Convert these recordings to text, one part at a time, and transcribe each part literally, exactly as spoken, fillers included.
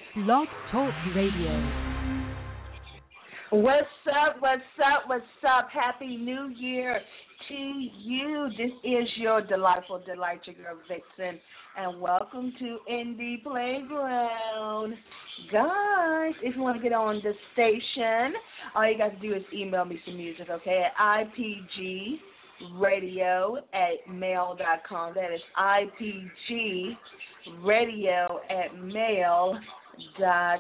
Blog Talk Radio. What's up, what's up, what's up? Happy New Year to you. This is your delightful delight, your girl Vixen, and welcome to Indie Playground. Guys, if you want to get on the station, all you got to do is email me some music, okay, at I P G radio at mail dot com. That is I P G radio at mail dot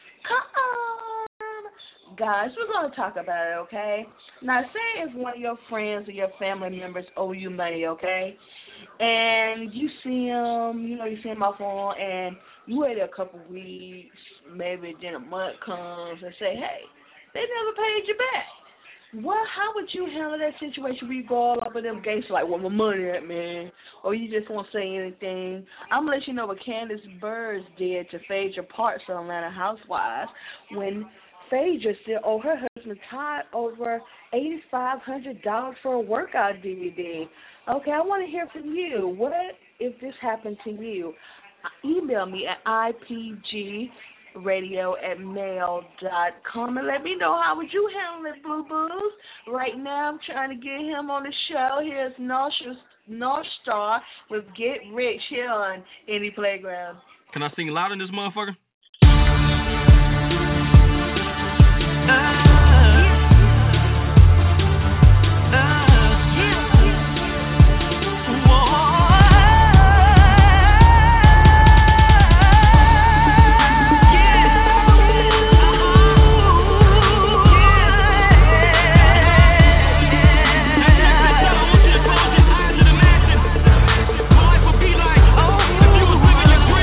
com. Guys, we're going to talk about it, okay? Now, say if one of your friends or your family members owe you money, okay? And you see them, you know, you see them off on, and you wait a couple weeks, maybe then a month comes and say, hey, they never paid you back. Well, how would you handle that situation where you go all up with them gangsters like, where my money at, man? Or you just won't say anything? I'm going to let you know what Candace Burrs did to Phaedra Parks on Atlanta Housewives when Phaedra still owed her husband Todd over eight thousand five hundred dollars for a workout D V D. Okay, I want to hear from you. What if this happened to you? Email me at I P G radio at mail dot com and let me know how would you handle it, Blue Boos. Right now I'm trying to get him on the show. Here's North, North Star with Get Rich here on Indie Playground. Can I sing loud in this motherfucker?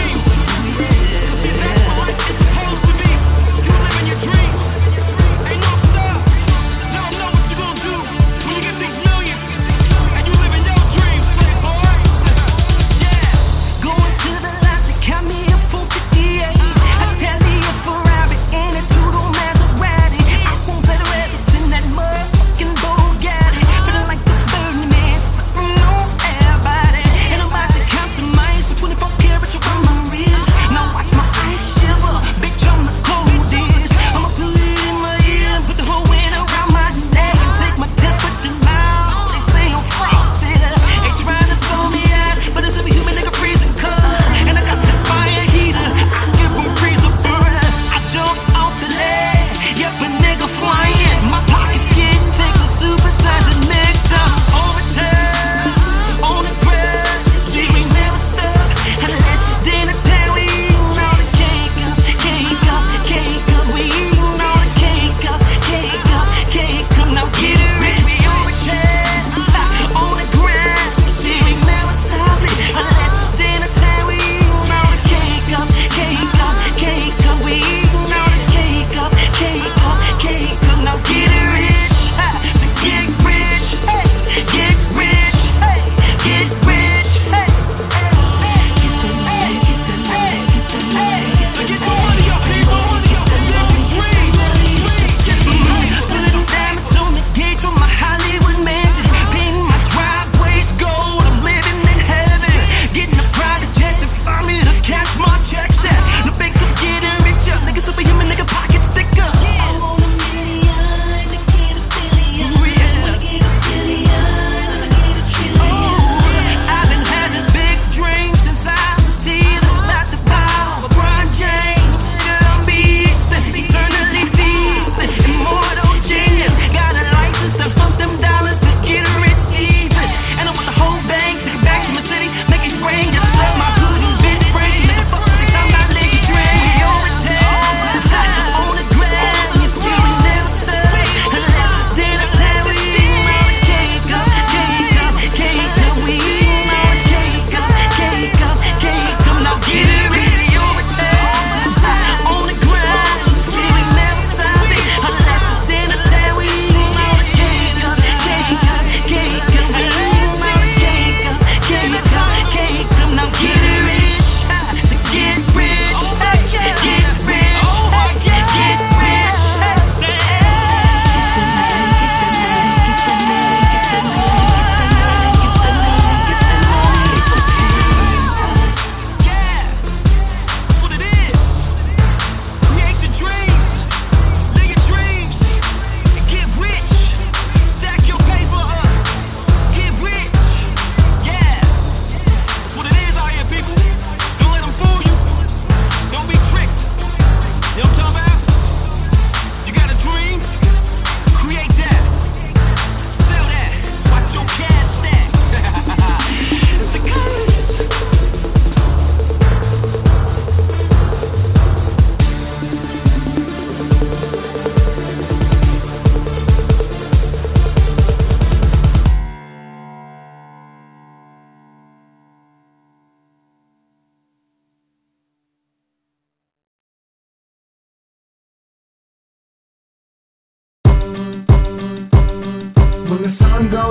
Ain't no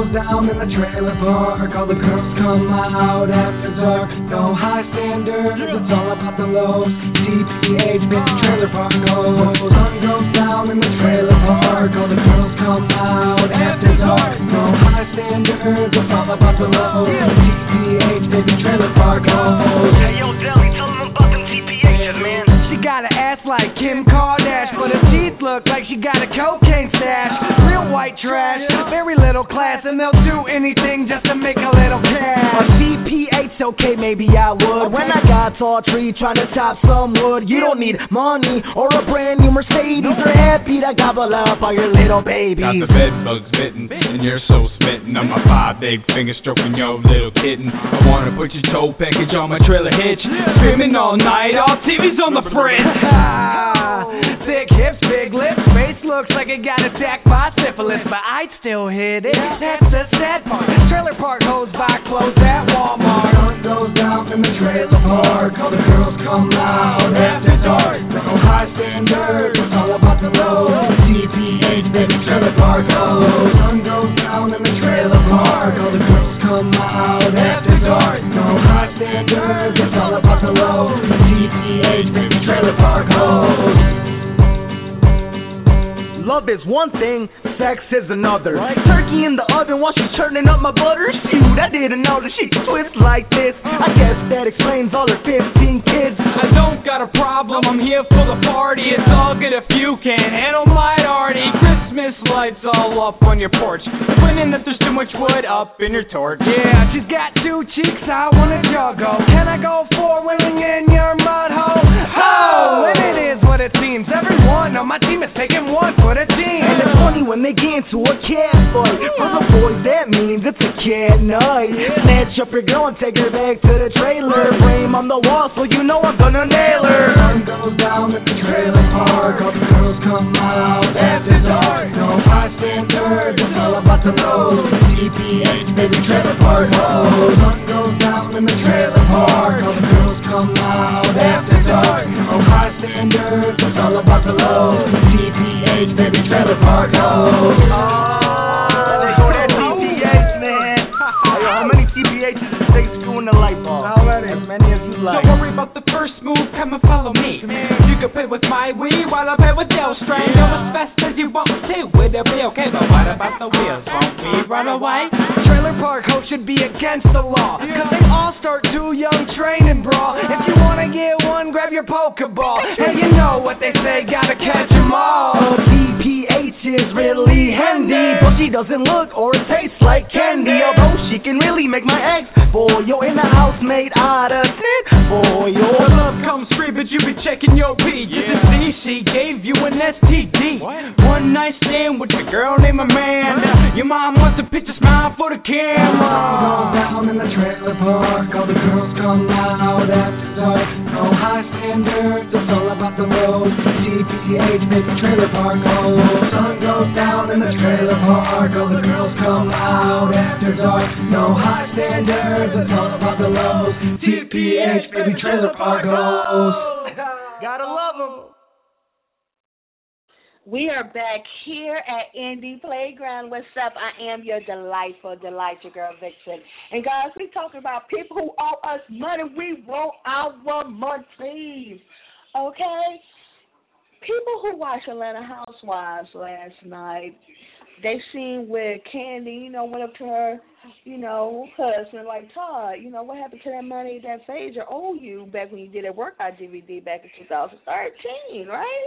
goes down in the trailer park. All the girls come out after dark. No high standards, it's all about the lows. T P H, baby, trailer park goes. Sun goes down in the trailer park. All the girls come out after dark. No high standards, it's all about the lows. T P H, baby, trailer park goes. Hey, yo, Deli, tell them about them T P H's, man. She got an ass like Kim Kardashian, but her teeth look like she got a cocaine stash. Real white trash, very little class, and they'll do anything just to make a little cash. A T P H, okay, maybe I would. When I got tall tree trying to chop some wood, you don't need money or a brand new Mercedes. You're happy to gobble up all your little babies. Got the bed bugs bitten, and you're so smitten. I'm a five big finger stroking your little kitten. I wanna put your tow package on my trailer hitch. Screaming all night, all T V's on the fridge. Thick hips, big lips, face looks like it got attacked by syphilis, but I'd still hit it. That's the sad part. Trailer park goes by clothes at Walmart. Sun goes down in the trailer park. All the girls come out after dark. No high standards, it's all about the lows. T P H, baby, trailer park goes. Sun goes down in the trailer park. All the girls come out after dark. No high standards, it's all about the lows. T P H, baby, trailer park goes. Love is one thing, sex is another. Right. Turkey in the oven while she's turning up my butter. Shoot, I didn't know that she could twist like this. I guess that explains all her fifteen kids. I don't got a problem, I'm here for the party. It's all good if you can't handle my arty. Christmas lights all up on your porch, complaining that there's too much wood up in your torch. Yeah, she's got two cheeks, I wanna juggle. Can I go for winning in your mud hole? Oh, and it is what it seems. Everyone on my team is taking one for the team. And it's funny when they get into a cat fight. For the boys, that means it's a cat night. Snatch up your girl and take her back to the trailer. Frame on the wall so you know I'm gonna nail her. Sun goes down at the trailer park. All the girls come out after dark. No high standards, it's all about the lows. T P H, baby, trailer park goes. Sun goes down in the trailer park. All the girls come out after dark. No high standards, it's all about the lows. T P H, baby, trailer park goes. Oh, they go that T P H, man. Hey, how many T P H's is they screwing the light bulb? How many? As many as you like. Don't worry about the first move, come and follow me. You can play with my Wii while I play with your string. Go as fast as you want to, it'll be okay. But what about the wheels? Won't we run away? Trailer park hoes should be against the law, cause they all start too young, train and brawl. If you wanna get one, grab your Pokeball. Hey, you know what they say, gotta catch 'em all. Oh, T P H is really handy, but she doesn't look or taste like candy. Although she can really make my eggs boil in a house made out of tin foil. Your love comes free, but you be checking your pee. Just to see she gave you an S T D. What? One night stand with a girl named Amanda. Your mom wants a picture, smile for the camera. Sun goes down in the trailer park. All the girls come out after dark. No high standards, it's all about the lows. T P H, baby, trailer park goes. Sun goes down in the trailer park. All the girls come out after dark. No high standards, it's all about the lows. T P H, baby, trailer park goes. Gotta love 'em. We are back here at Indie Playground. What's up? I am your delightful, delight, your girl Vixen. And guys, we talking about people who owe us money. We want our money. Okay? People who watched Atlanta Housewives last night, they seen where Candy, you know, went up to her, you know, husband, like, Todd, you know, what happened to that money that Phaedra owed you back when you did a workout D V D back in two thousand thirteen, right?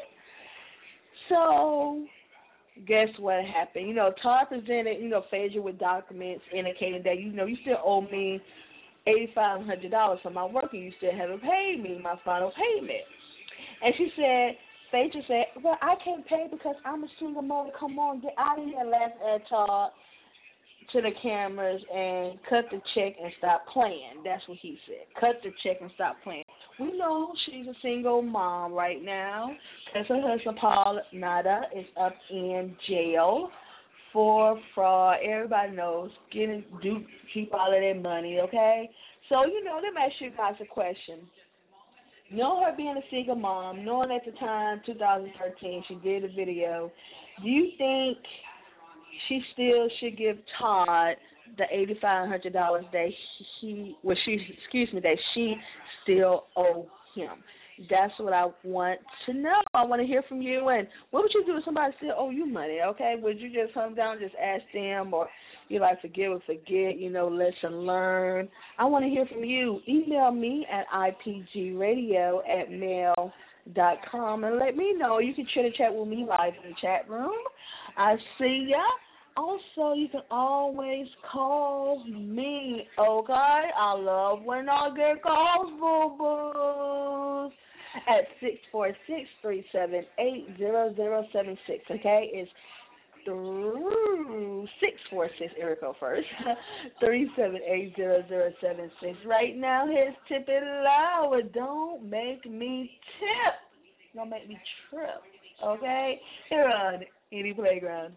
So, guess what happened? You know, Todd presented, you know, Phaedra with documents indicating that, you know, you still owe me eight thousand five hundred dollars for my work and you still haven't paid me my final payment. And she said, Phaedra said, well, I can't pay because I'm a single mother. Come on, get out of here, laughed at Todd to the cameras and cut the check and stop playing. That's what he said. Cut the check and stop playing. We know she's a single mom right now because her husband, Paul Nada, is up in jail for fraud. Everybody knows. Getting, do keep all of their money, okay? So, you know, let me ask you guys a question. Knowing her being a single mom, knowing at the time, two thousand thirteen, she did a video, do you think she still should give Todd the eighty-five hundred dollars that he, well, she, excuse me, that she still owe him. That's what I want to know. I want to hear from you. And what would you do if somebody still owe you money, okay? Would you just come down and just ask them, or you like forgive or forget, you know, lesson learned? I want to hear from you. Email me at I P G radio at mail dot com and let me know. You can chit chat with me live in the chat room. I see ya. Also, you can always call me, okay? I love when I get calls, boo-boos, at six four six, three seven eight, zero zero seven six, okay? It's through six four six, area code first, three seven eight, zero zero seven six. Right now, here's Tip It Loud. Don't make me tip. Don't make me trip, okay? Here on Indie Playground.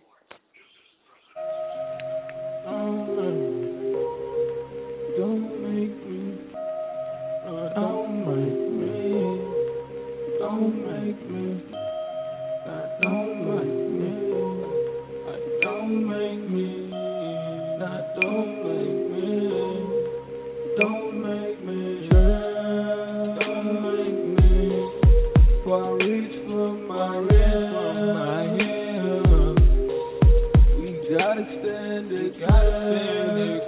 Don't make me, uh, don't make me, don't make me, uh, don't make me, uh, don't make me, uh, don't make me, don't make me, don't make me, for I reach for my hand, we gotta stand it, gotta stand it.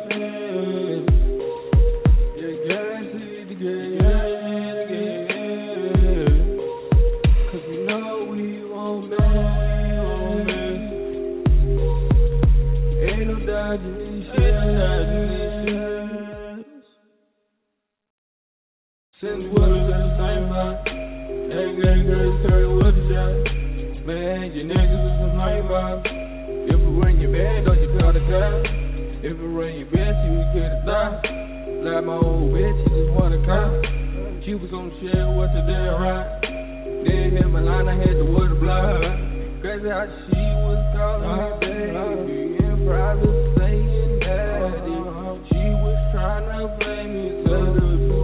Since what is that same about? Ain't getting good, tell you what to shot. Man, your niggas is some night about. If it rain your bed, don't you call the cops? If it rain your bitch, you get a stop. Like my old bitch, she just want a cop. She was gonna share what the damn right. Then hit my line, I had to water block. Crazy how she was calling me baby. In private saying daddy. She was trying to play me to the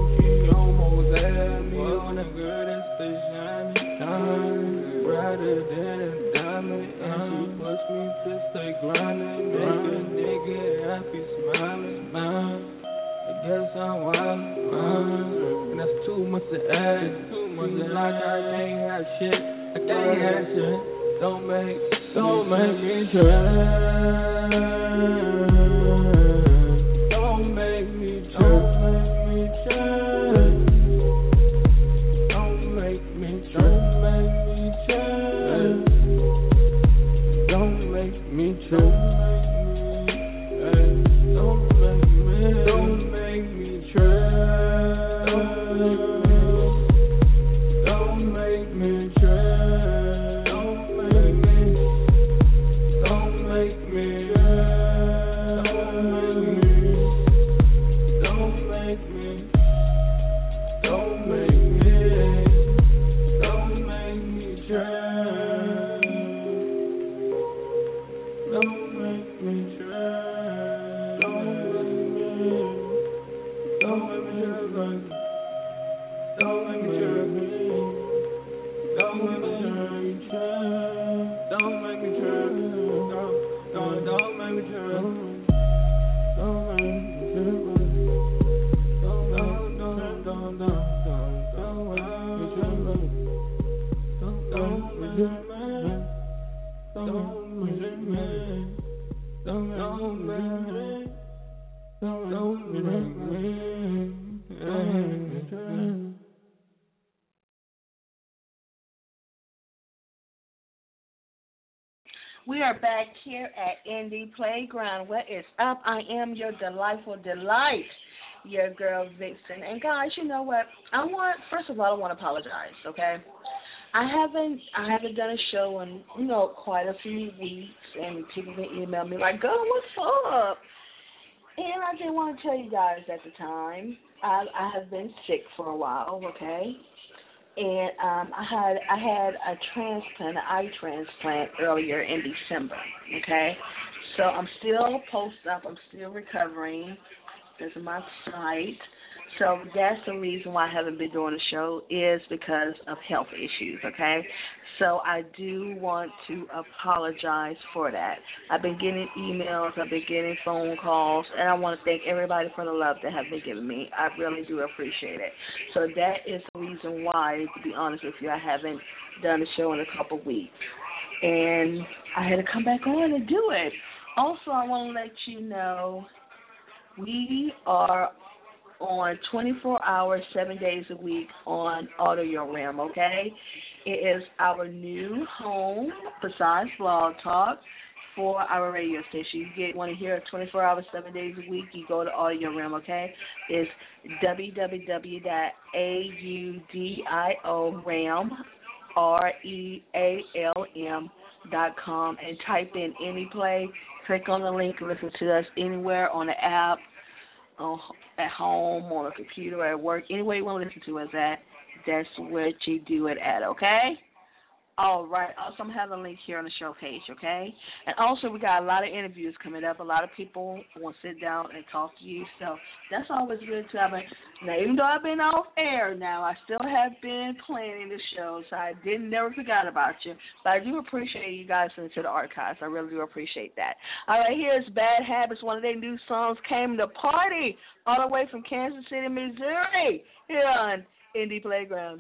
brighter than a diamond, and she pushed me to stay grinding, make a nigga happy, smiling, smile. I guess I'm wild, uh, and that's too much to ask. Too much to like I can't have shit, I can't have shit. Don't make, don't make me try. Don't make me try. Don't make me try. Don't make me try. Don't make me true. Don't make me, don't make me try. Don't make me try. Don't make me, don't make me, don't make me, don't make me, don't make me, don't make me try. Don't make me try. Don't make me. Don't make me try. Don't make me try. Don't make me try. Don't make me try. Don't don't make me try. Don't make me try. Don't don't don't don't don't don't make me try. Don't don't make me try. Don't make me. Don't don't make me, don't don't make me, don't make me try. We are back here at Indie Playground. What is up? I am your delightful delight, your girl Vixen. And guys, you know what? I want, first of all, I want to apologize, okay? I haven't I haven't done a show in, you know, quite a few weeks, and people can email me like, girl, what's up? And I didn't want to tell you guys at the time. I, I have been sick for a while, okay? And um, I had I had a transplant, an eye transplant earlier in December, okay? So I'm still post up. I'm still recovering. This is my site. So that's the reason why I haven't been doing the show is because of health issues, okay? So I do want to apologize for that. I've been getting emails, I've been getting phone calls, and I want to thank everybody for the love that have been giving me. I really do appreciate it. So that is the reason why, to be honest with you, I haven't done the show in a couple weeks. And I had to come back on and do it. Also, I want to let you know we are on twenty-four hours, seven days a week on Audio Realm, okay? It is our new home, besides Blog Talk, for our radio station. You get want to hear it twenty-four hours, seven days a week, you go to Audio Realm, okay? It's w w w dot audio realm, R E A L M, dot com, and type in any play. Click on the link and listen to us anywhere on the app, uh, at home, on a computer, at work, any way you want to listen to us at. That's where you do it at, okay? All right. Also, I'm having a link here on the show page, okay? And also, we got a lot of interviews coming up. A lot of people want to sit down and talk to you, so that's always good to have. Now, even though I've been off air now, I still have been planning the show, so I didn't never forgot about you. But I do appreciate you guys listening to the archives. I really do appreciate that. All right, here's Bad Habits. One of their new songs, Came to Party, all the way from Kansas City, Missouri, here on Indie Playground.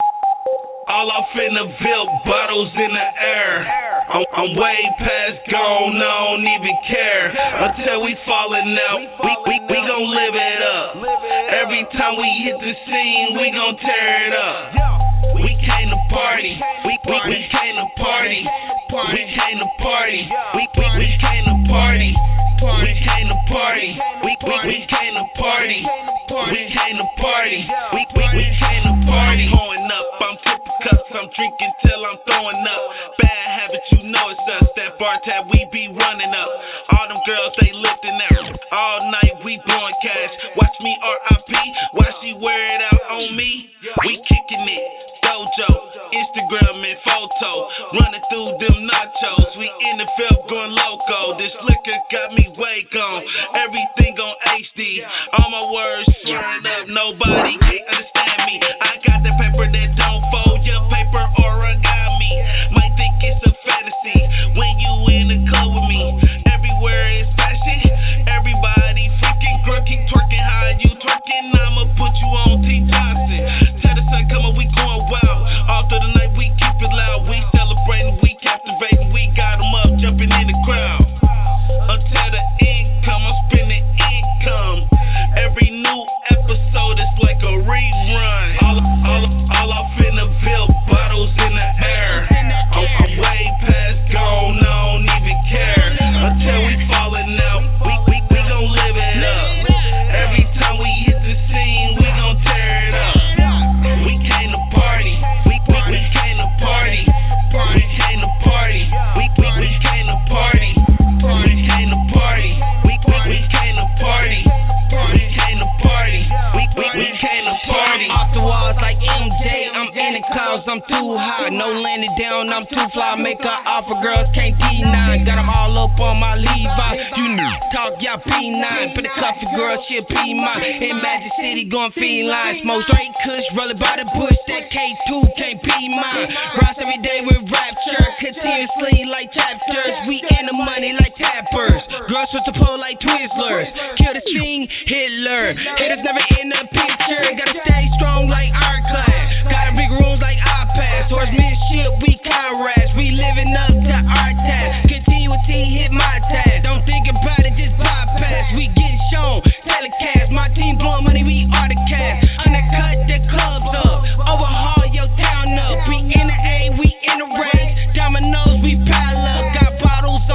All off in the Ville, bottles in the air. I'm, I'm way past gone, I don't even care. Until we falling out, we, we, we gon' live it up. Every time we hit the scene, we gon' tear it up. We came to party, we, we, we came to party. We came to party, we, we, we came to party. We came to party, we, we, we came to party. We came to party, we, we, we came to party. Going up, I'm tipping cups, I'm drinking till I'm throwing up. Bad habit, you know it's us. That bar tab, we be running up. All them girls, they lifting out. All night, we blowing cash. Watch me R I P, watch she wear it out on me. We kicking it, dojo, Instagram and photo. Running through them nachos, we in the field going loco. This liquor got me way gone. Everything on H D, all my words slurred up. Nobody can understand me. I got the paper that don't fold, your paper origami. Might think it's a fantasy when you in the club with me. Everywhere is fashion, everybody freaking crooking, twerking. How you twerking? I'ma put you on T Johnson. Tell the sun come on, we going wild. All through the night we keep it loud. We celebrating, we captivating, we got 'em up jumping in the crowd. Until the income, I'm spending income. Every new episode is like a rerun. All, all, all off in the Ville, bottles in the air. I'm, I'm way past gone, I don't even care. Until we falling out, we, we, we gon' live it up. Every time we hit the scene, we gon' tear it up. We came to party, we, we, we came to party. We came to party, we, we, we came to party. We came to party, we, we, we came to party. We came to party, we, we, we came to party. Off the walls like M J, I'm in the clouds, I'm too high. No landing down, I'm too fly. Make her offer, girls can't deny. Got them all up on my Levi. You knew, talk, y'all P nine. Put the coffee, girl, she'll P mine. In Magic City, going feline. Smoke straight kush, rolling by the bush. That K two can't be mine. Rise every day with rapture, continuously like chapters. We in the money like tappers. Girls with the pole like Twizzlers. Kill the scene, Hitler. Haters never in the picture. Gotta stay strong like our class. Got a big rooms like iPads. Towards midship, we comrades. We living up to our task. Continuity hit my task. Don't think about it, just bypass. We get shown, telecast. My team blowing money, we are the cast. Undercut the clubs up. Overhaul your town up. We in the A, we in the race. Dominoes, we pile up. Got bottles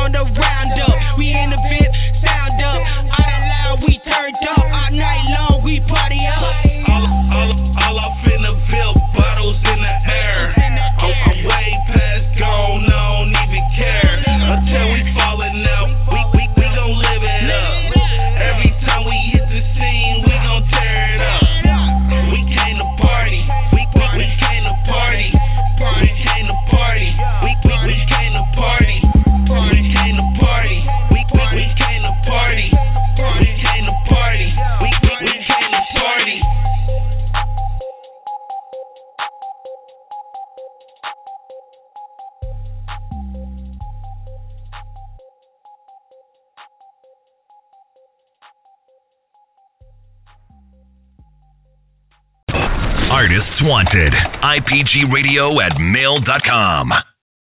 Artists wanted. I P G radio at mail dot com.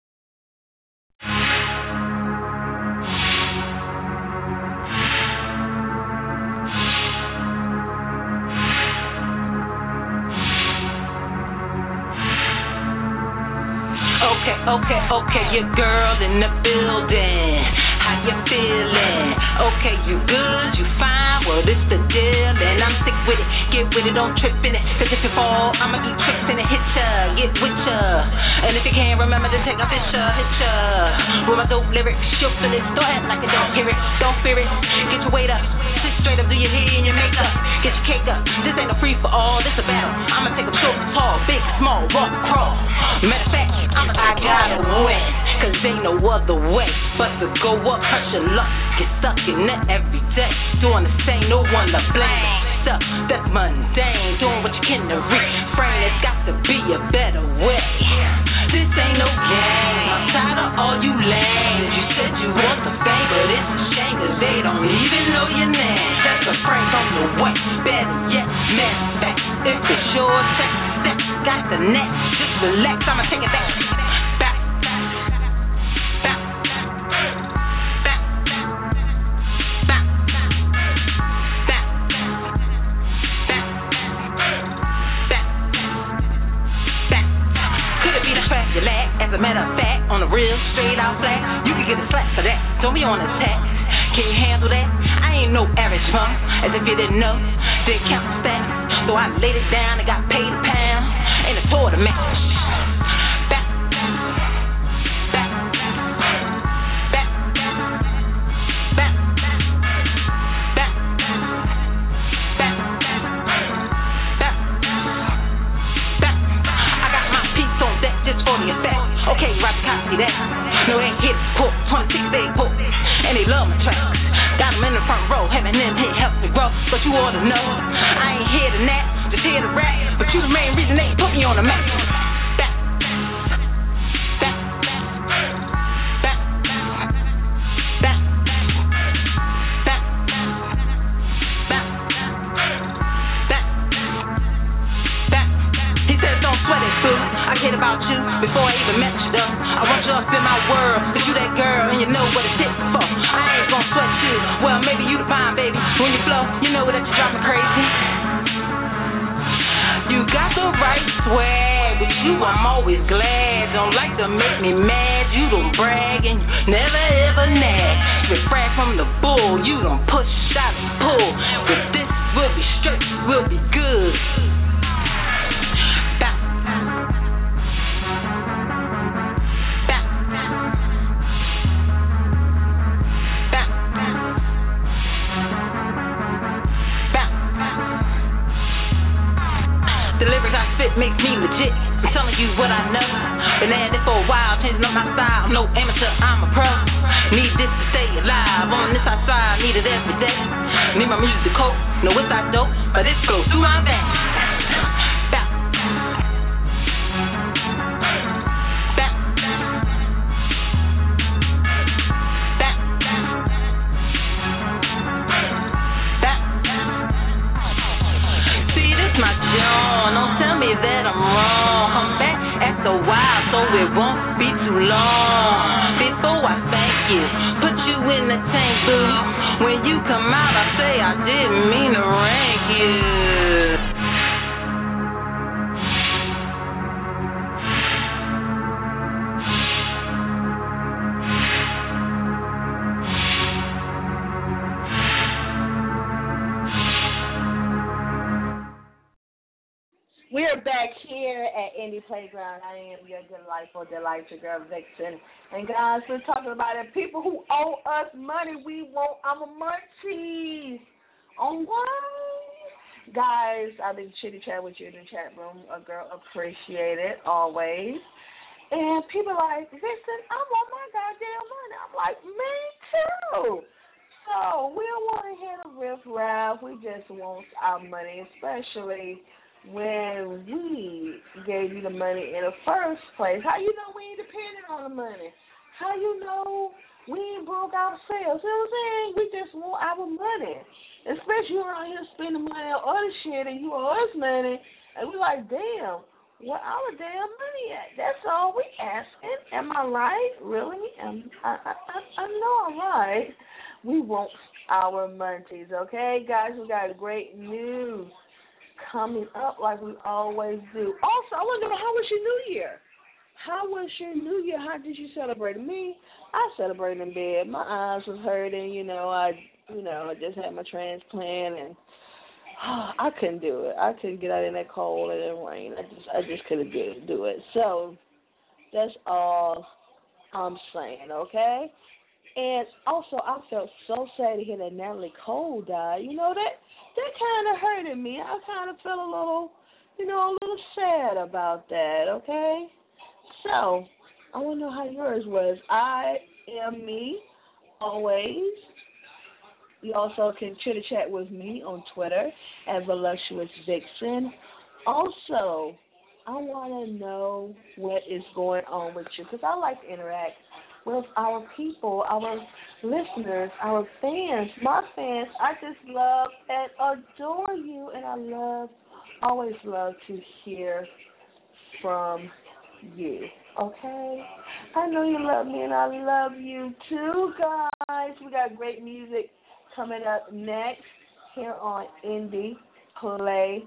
Okay, okay, okay, your girl in the building. How you feeling? Okay, you good, you fine, well this the deal, and I'm sick with it. Get with it, don't trip in it, cause if you fall, I'ma do tricks and hit ya, get with ya. And if you can't remember, then take a picture, hit ya. With my dope lyrics, you'll feel it. Don't act like you don't hear it, don't fear it. Get your weight up, sit straight up, do your hair and your makeup. Get your cake up, this ain't a free for all, this a battle. I'ma take them short, tall, big, small, walk, crawl. Matter of fact, I'ma I gotta win, cause ain't no other way but to go up, hurt your luck, get stuck in it every day. Doing the same, no one to blame. Stuff that's mundane, doing what you can to refrain. It's got to be a better way. This ain't no game, I'm tired of all you lames. You said you want the fame, but it's a shame cause they don't even know your name. That's a prank on the way, better yet, matter of fact, if it's your sex, sex got the net, just relax, I'ma take it back. Back. Back. Back. Back. Back. Back. Back. Back. Could it be the fact you lack? As a matter of fact, on the real, straight out flat, you can get a slap for that. Don't be on attack. Can you handle that? I ain't no average bum. As if you didn't know, didn't count the stats. So I laid it down and got paid a pound. And I tore the match. Back. Back. Back. Back. Back. Back. Back. Back. I got my piece on deck just for the effect. Okay, right, copy that. No, they hit put twenty-six day put. And they love my tracks. Got them in the front row, having them hit help me grow. But you ought to know, I ain't here to nap, just here to rap. But you the main reason they put me on the map. Back. Back. Back. Back. Back. Back. Back. Back. He said don't sweat it, boo. I cared about you before I even met you, though. I want you up in my world, cause you that girl and you know what it's hit for. I ain't gon' sweat you, well maybe you the fine baby. When you flow, you know that you drive me crazy. You got the right swag, with you I'm always glad. Don't like to make me mad, you don't brag and you never ever nag. Refract from the bull, you don't push, shot and pull. With this we'll be straight, we'll be good. Back. Back. Back. Back. The lyrics I spit makes me legit. I'm telling you what I know. Been at it for a while, changing up my style. I'm no amateur, I'm a pro. Need this to stay alive. On this outside, need it every day. Need my music coat, know it's not dope, but it flows through my veins. Back. Back. Back. Back. See, this my John. Don't tell me that I'm wrong. Come back after a while, so it won't be too long. Before I thank you, put you in the tank, boo. When you come out, I say I didn't mean to rank you. We're back here at Indie Playground. I am your delightful, delightful girl, Vixen. And guys, we're talking about it. People who owe us money, we want our munchies. On what? Guys, I've been chitty chat with you in the chat room. A girl appreciate it always. And people are like, Vixen, I want my goddamn money. I'm like, me too. So we don't want to hit a riff-raff. We just want our money, especially when we gave you the money in the first place. How you know we ain't dependent on the money? How you know we ain't broke ourselves? You know what I'm saying? We just want our money. Especially you around here spending money on other shit and you owe us money And we like, damn, where our damn money at? That's all we asking. Am I right? Really? Am I, I, I, I know I'm right. We want our monies, okay? Guys, we got great news coming up like we always do. Also, I want to know, how was your New Year? How was your New Year? How did you celebrate? Me, I celebrated in bed. My eyes was hurting, you know. I, you know, I just had my transplant, and oh, I couldn't do it. I couldn't get out in that cold and that rain. I just, I just couldn't do, do it. So that's all I'm saying, okay? And also, I felt so sad to hear that Natalie Cole died. You know, that that kind of hurted me. I kind of felt a little, you know, a little sad about that, okay? So, I want to know how yours was. I am me, always. You also can chitter-chat with me on Twitter at Voluptuous Vixen. Also, I want to know what is going on with you, because I like to interact with our people, our listeners, our fans, my fans. I just love and adore you, and I love, always love to hear from you, okay? I know you love me, and I love you too, guys. We got great music coming up next here on Indie Playground,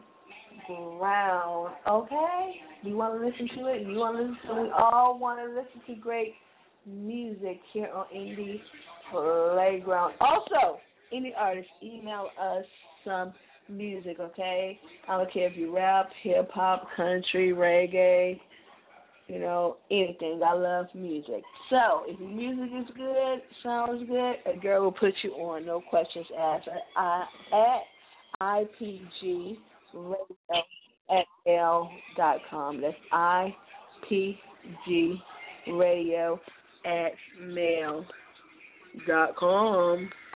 okay? You want to listen to it? You want to listen to it? We all want to listen to great music here on Indie Playground. Also, any artist, email us some music, okay? I don't care if you rap, hip-hop, country, reggae, you know, anything. I love music. So, if your music is good, sounds good, a girl will put you on, no questions asked, at, at I P G radio at mail dot com. That's I P G radio at mail dot com.